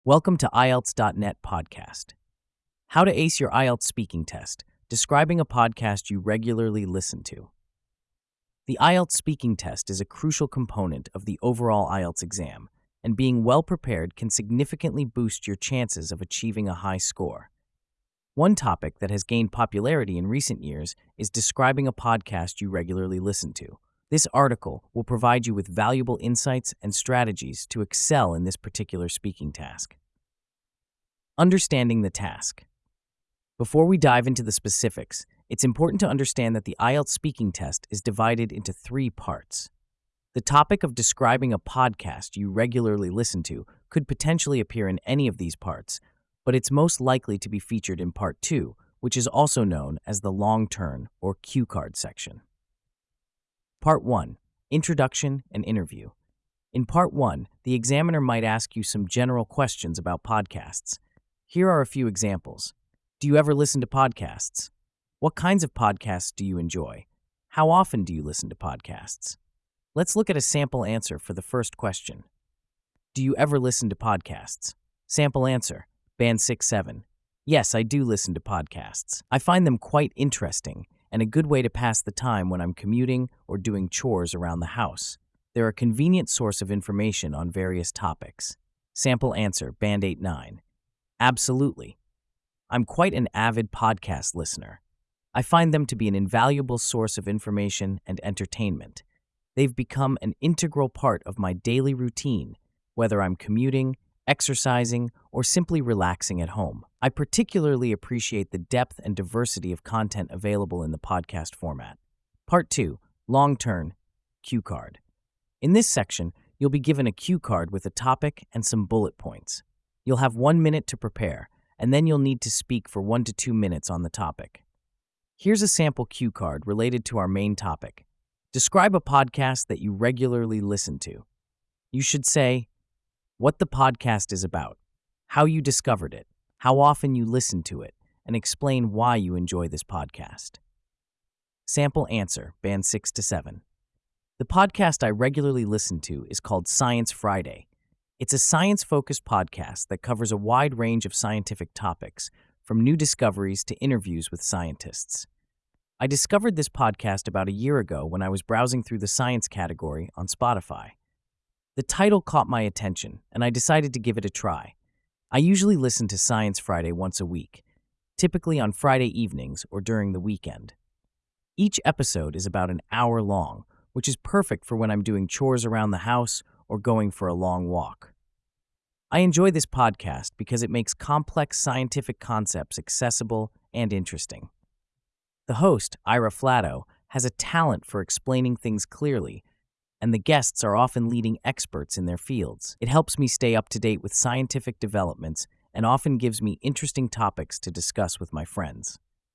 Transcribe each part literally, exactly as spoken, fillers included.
Welcome to I E L T S dot net podcast. How to ace your I E L T S speaking test, describing a podcast you regularly listen to. The I E L T S speaking test is a crucial component of the overall I E L T S exam, and being well prepared can significantly boost your chances of achieving a high score. One topic that has gained popularity in recent years is describing a podcast you regularly listen to. This article will provide you with valuable insights and strategies to excel in this particular speaking task. Understanding the task. Before we dive into the specifics, it's important to understand that the I E L T S speaking test is divided into three parts. The topic of describing a podcast you regularly listen to could potentially appear in any of these parts, but it's most likely to be featured in Part two, which is also known as the long turn or cue card section. Part one. Introduction and Interview. In Part one, the examiner might ask you some general questions about podcasts. Here are a few examples. Do you ever listen to podcasts? What kinds of podcasts do you enjoy? How often do you listen to podcasts? Let's look at a sample answer for the first question. Do you ever listen to podcasts? Sample answer, band six seven. Yes, I do listen to podcasts. I find them quite interesting and a good way to pass the time when I'm commuting or doing chores around the house. They're a convenient source of information on various topics. Sample answer, band eight nine. Absolutely. I'm quite an avid podcast listener. I find them to be an invaluable source of information and entertainment. They've become an integral part of my daily routine, whether I'm commuting, exercising, or simply relaxing at home. I particularly appreciate the depth and diversity of content available in the podcast format. Part two. Long turn, cue card. In this section, you'll be given a cue card with a topic and some bullet points. You'll have one minute to prepare, and then you'll need to speak for one to two minutes on the topic. Here's a sample cue card related to our main topic. Describe a podcast that you regularly listen to. You should say what the podcast is about, how you discovered it, how often you listen to it, and explain why you enjoy this podcast. Sample answer, band six to seven. The podcast I regularly listen to is called Science Friday. It's a science-focused podcast that covers a wide range of scientific topics, from new discoveries to interviews with scientists. I discovered this podcast about a year ago when I was browsing through the science category on Spotify. The title caught my attention, and I decided to give it a try. I usually listen to Science Friday once a week, typically on Friday evenings or during the weekend. Each episode is about an hour long, which is perfect for when I'm doing chores around the house or going for a long walk. I enjoy this podcast because it makes complex scientific concepts accessible and interesting. The host, Ira Flatow, has a talent for explaining things clearly, and the guests are often leading experts in their fields. It helps me stay up to date with scientific developments and often gives me interesting topics to discuss with my friends.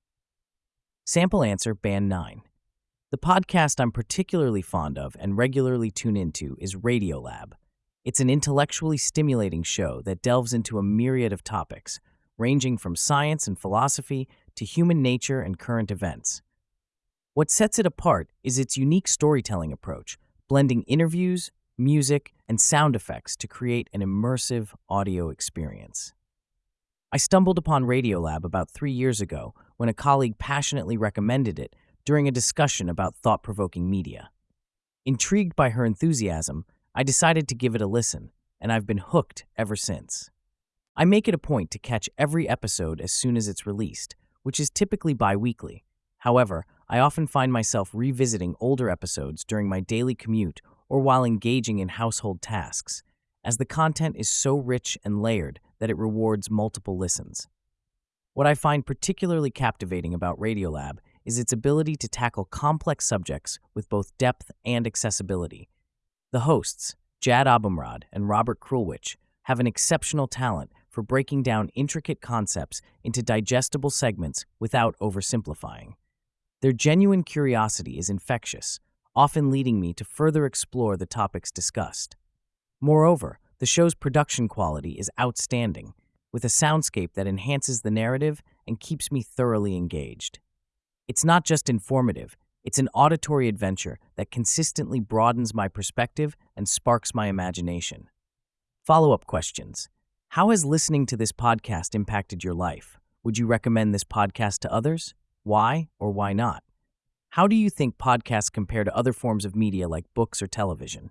Sample answer, band nine. The podcast I'm particularly fond of and regularly tune into is Radiolab. It's an intellectually stimulating show that delves into a myriad of topics, ranging from science and philosophy to human nature and current events. What sets it apart is its unique storytelling approach, blending interviews, music, and sound effects to create an immersive audio experience. I stumbled upon Radiolab about three years ago when a colleague passionately recommended it during a discussion about thought-provoking media. Intrigued by her enthusiasm, I decided to give it a listen, and I've been hooked ever since. I make it a point to catch every episode as soon as it's released, which is typically bi-weekly. However, I often find myself revisiting older episodes during my daily commute or while engaging in household tasks, as the content is so rich and layered that it rewards multiple listens. What I find particularly captivating about Radiolab is its ability to tackle complex subjects with both depth and accessibility. The hosts, Jad Abumrad and Robert Krulwich, have an exceptional talent for breaking down intricate concepts into digestible segments without oversimplifying. Their genuine curiosity is infectious, often leading me to further explore the topics discussed. Moreover, the show's production quality is outstanding, with a soundscape that enhances the narrative and keeps me thoroughly engaged. It's not just informative, it's an auditory adventure that consistently broadens my perspective and sparks my imagination. Follow-up questions. How has listening to this podcast impacted your life? Would you recommend this podcast to others? Why or why not? How do you think podcasts compare to other forms of media like books or television?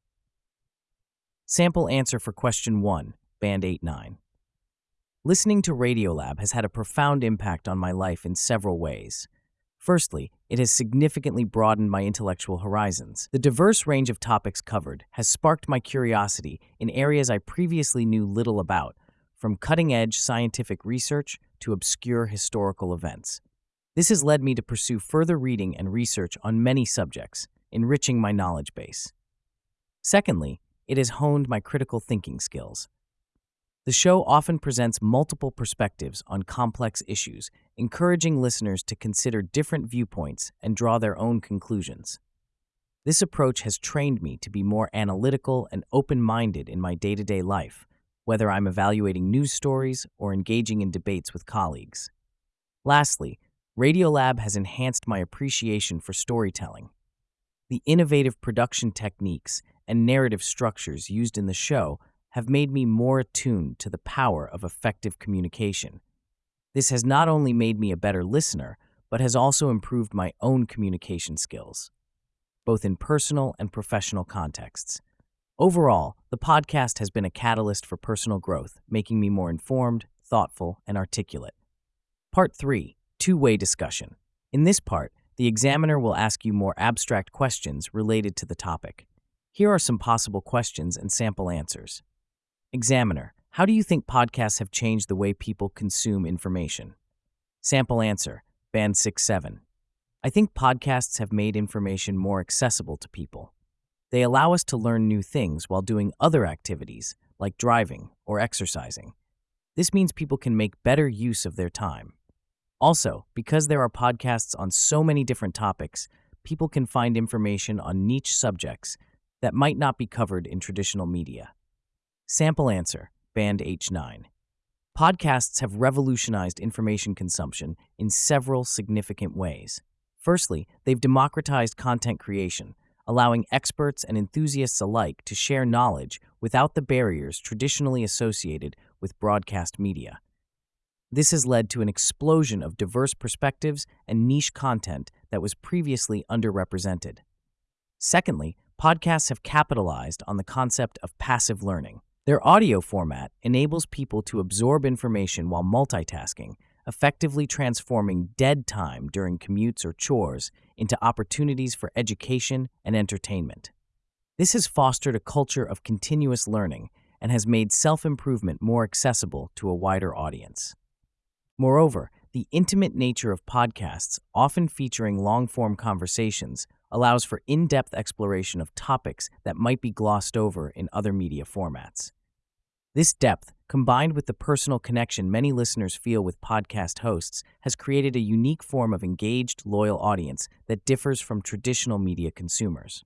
Sample answer for question one, Band eight nine. Listening to Radiolab has had a profound impact on my life in several ways. Firstly, it has significantly broadened my intellectual horizons. The diverse range of topics covered has sparked my curiosity in areas I previously knew little about, from cutting-edge scientific research to obscure historical events. This has led me to pursue further reading and research on many subjects, enriching my knowledge base. Secondly, it has honed my critical thinking skills. The show often presents multiple perspectives on complex issues, encouraging listeners to consider different viewpoints and draw their own conclusions. This approach has trained me to be more analytical and open-minded in my day-to-day life, whether I'm evaluating news stories or engaging in debates with colleagues. Lastly, Radiolab has enhanced my appreciation for storytelling. The innovative production techniques and narrative structures used in the show have made me more attuned to the power of effective communication. This has not only made me a better listener, but has also improved my own communication skills, both in personal and professional contexts. Overall, the podcast has been a catalyst for personal growth, making me more informed, thoughtful, and articulate. Part three, Two-Way Discussion. In this part, the examiner will ask you more abstract questions related to the topic. Here are some possible questions and sample answers. Examiner, how do you think podcasts have changed the way people consume information? Sample answer, Band six seven. I think podcasts have made information more accessible to people. They allow us to learn new things while doing other activities, like driving or exercising. This means people can make better use of their time. Also, because there are podcasts on so many different topics, people can find information on niche subjects that might not be covered in traditional media. Sample answer, Band H nine. Podcasts have revolutionized information consumption in several significant ways. Firstly, they've democratized content creation, allowing experts and enthusiasts alike to share knowledge without the barriers traditionally associated with broadcast media. This has led to an explosion of diverse perspectives and niche content that was previously underrepresented. Secondly, podcasts have capitalized on the concept of passive learning. Their audio format enables people to absorb information while multitasking, effectively transforming dead time during commutes or chores into opportunities for education and entertainment. This has fostered a culture of continuous learning and has made self-improvement more accessible to a wider audience. Moreover, the intimate nature of podcasts, often featuring long-form conversations, allows for in-depth exploration of topics that might be glossed over in other media formats. This depth, combined with the personal connection many listeners feel with podcast hosts, has created a unique form of engaged, loyal audience that differs from traditional media consumers.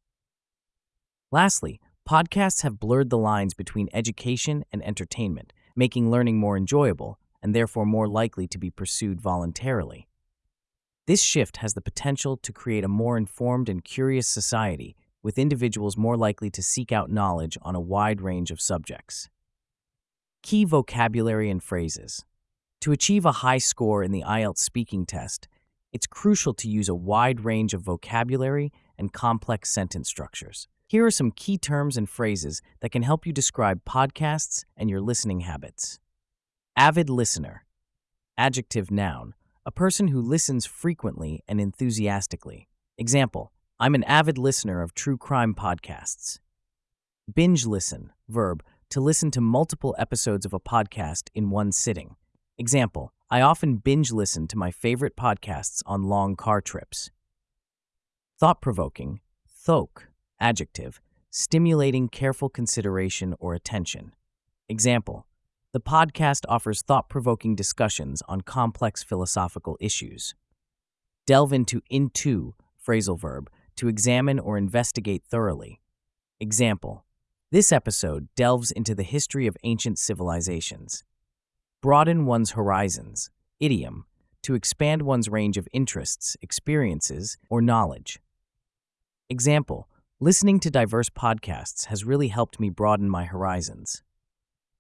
Lastly, podcasts have blurred the lines between education and entertainment, making learning more enjoyable and therefore more likely to be pursued voluntarily. This shift has the potential to create a more informed and curious society, with individuals more likely to seek out knowledge on a wide range of subjects. Key vocabulary and phrases. To achieve a high score in the I E L T S speaking test, it's crucial to use a wide range of vocabulary and complex sentence structures. Here are some key terms and phrases that can help you describe podcasts and your listening habits. Avid listener. Adjective noun. A person who listens frequently and enthusiastically. Example, I'm an avid listener of true crime podcasts. Binge listen. Verb, to listen to multiple episodes of a podcast in one sitting. Example, I often binge listen to my favorite podcasts on long car trips. Thought-provoking. Thoque. Adjective, stimulating careful consideration or attention. Example, the podcast offers thought-provoking discussions on complex philosophical issues. Delve into into, phrasal verb, to examine or investigate thoroughly. Example, this episode delves into the history of ancient civilizations. Broaden one's horizons. Idiom, to expand one's range of interests, experiences, or knowledge. Example, listening to diverse podcasts has really helped me broaden my horizons.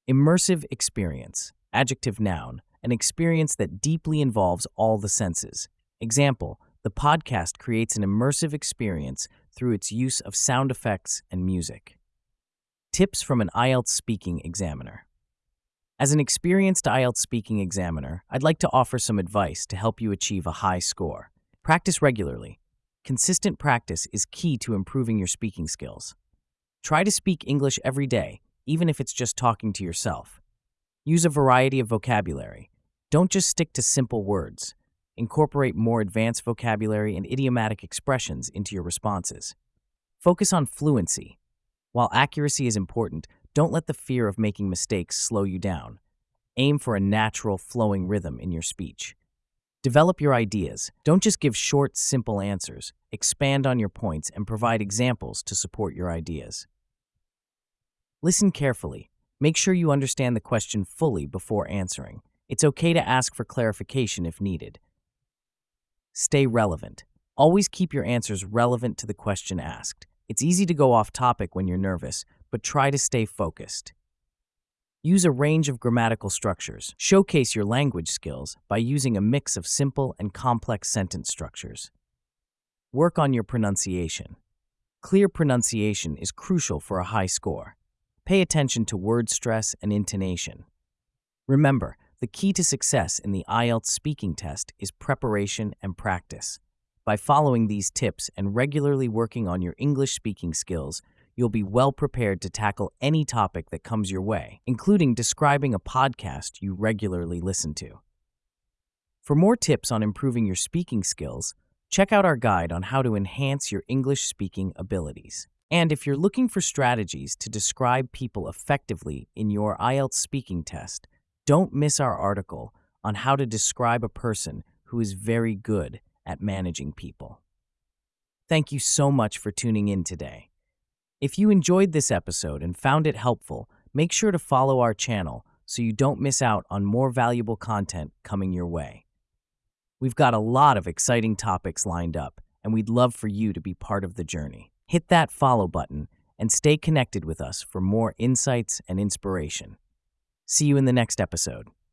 Immersive experience, adjective noun, an experience that deeply involves all the senses. Example, the podcast creates an immersive experience through its use of sound effects and music. Tips from an I E L T S speaking examiner. As an experienced I E L T S speaking examiner, I'd like to offer some advice to help you achieve a high score. Practice regularly. Consistent practice is key to improving your speaking skills. Try to speak English every day, even if it's just talking to yourself. Use a variety of vocabulary. Don't just stick to simple words. Incorporate more advanced vocabulary and idiomatic expressions into your responses. Focus on fluency. While accuracy is important, don't let the fear of making mistakes slow you down. Aim for a natural, flowing rhythm in your speech. Develop your ideas. Don't just give short, simple answers. Expand on your points and provide examples to support your ideas. Listen carefully. Make sure you understand the question fully before answering. It's okay to ask for clarification if needed. Stay relevant. Always keep your answers relevant to the question asked. It's easy to go off topic when you're nervous, but try to stay focused. Use a range of grammatical structures. Showcase your language skills by using a mix of simple and complex sentence structures. Work on your pronunciation. Clear pronunciation is crucial for a high score. Pay attention to word stress and intonation. Remember, the key to success in the I E L T S speaking test is preparation and practice. By following these tips and regularly working on your English speaking skills, you'll be well prepared to tackle any topic that comes your way, including describing a podcast you regularly listen to. For more tips on improving your speaking skills, check out our guide on how to enhance your English speaking abilities. And if you're looking for strategies to describe people effectively in your I E L T S speaking test, don't miss our article on how to describe a person who is very good at managing people. Thank you so much for tuning in today. If you enjoyed this episode and found it helpful, make sure to follow our channel so you don't miss out on more valuable content coming your way. We've got a lot of exciting topics lined up, and we'd love for you to be part of the journey. Hit that follow button and stay connected with us for more insights and inspiration. See you in the next episode.